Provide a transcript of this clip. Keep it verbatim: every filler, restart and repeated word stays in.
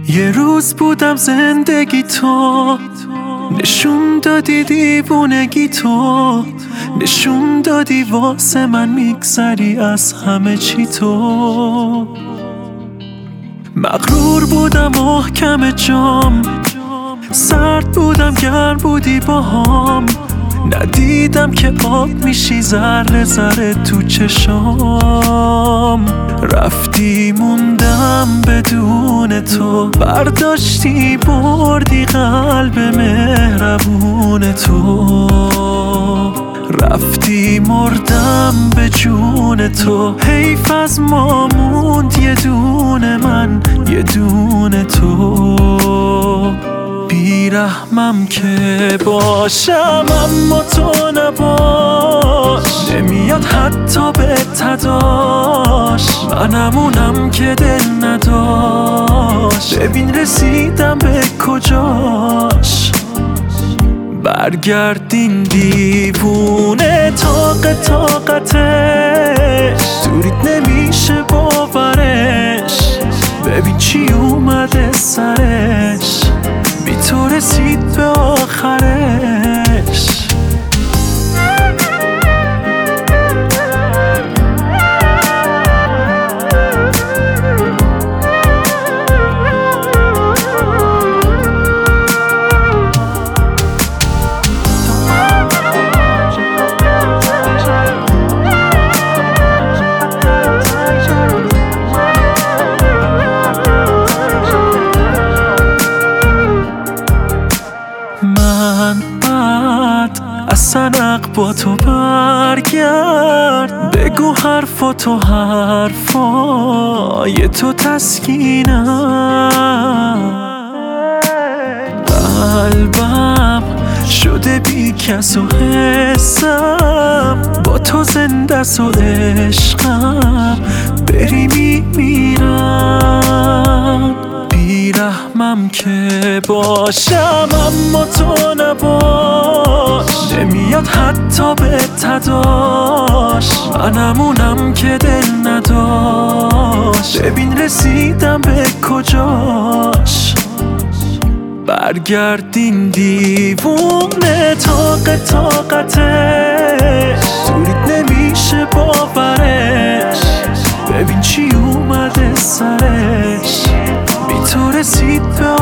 یه روز بودم زندگی تو، نشون دادی دیوونگی تو، نشون دادی واسه من میگذری از همه چی تو. مغرور بودم محکم جام، سرد بودم گرم بودی باهام، ندیدم که آب میشی ذره ذره تو چشام. رفتی موندم بدون تو، برداشتی بردی قلب مهربون تو. رفتی مردم به جون تو، حیف از ما موند یه دونه من یه دونه تو. بیرحمم که باشم اما تو نباش، نمیاد حتی به تداش، منمونم که دل نداشت. ببین رسیدم به کجاش، برگردین دیوونه طاق طاقتش، دوریت نمیشه باورش. ببین چی اومده سرش، بی تو رسید به آخرش. اصلا با تو برگرد، بگو حرفاتو حرفای تو تسکینم. قلبم شده بی کس و حسم، با تو زنده س و عشقم، بری میمیرم. بیرحمم که باشم اما تو نباش، نمیاد حتی به تداش، منمونم که دل نداشت. ببین رسیدم به کجاش، برگردین دیوونه طاق طاقتش، دوریت نمیشه باورش. ببین چی اومده سرش، بی تو رسید به